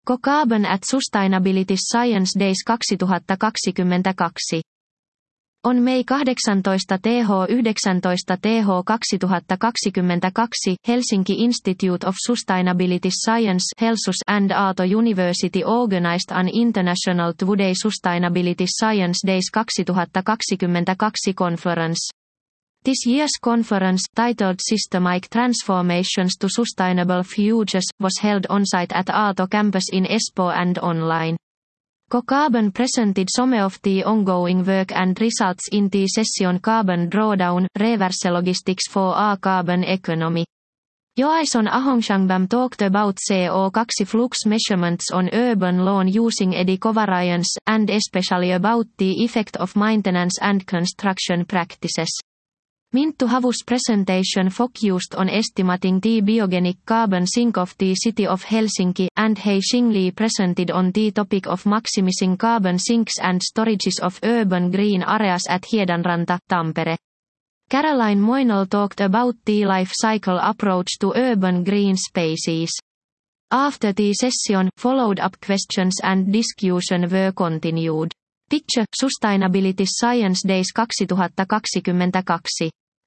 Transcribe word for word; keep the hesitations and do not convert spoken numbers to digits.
Co-Carbon at Sustainability Science Days kaksituhattakaksikymmentäkaksi. On Mei kahdeksantoista T H yhdeksäntoista T H kaksituhattakaksikymmentäkaksi, Helsinki Institute of Sustainability Science Helsus and Aalto University organized an International Two-Day Sustainability Science Days kaksituhattakaksikymmentäkaksi conference. This year's conference, titled Systemic Transformations to Sustainable Futures, was held on-site at Aalto campus in Espoo and online. Co-Carbon presented some of the ongoing work and results in the session Carbon Drawdown, Reverse Logistics for a Carbon Economy. Joaison Ahongsangbam talked about C O two flux measurements on urban lawn using eddy covariance, and especially about the effect of maintenance and construction practices. Minttu Havus' presentation focused on estimating the biogenic carbon sink of the city of Helsinki, and Hei Xingli presented on the topic of maximizing carbon sinks and storages of urban green areas at Hiedanranta, Tampere. Caroline Moinol talked about the life cycle approach to urban green spaces. After the session, follow-up questions and discussion were continued. Picture, Sustainability Science Days kaksituhattakaksikymmentäkaksi.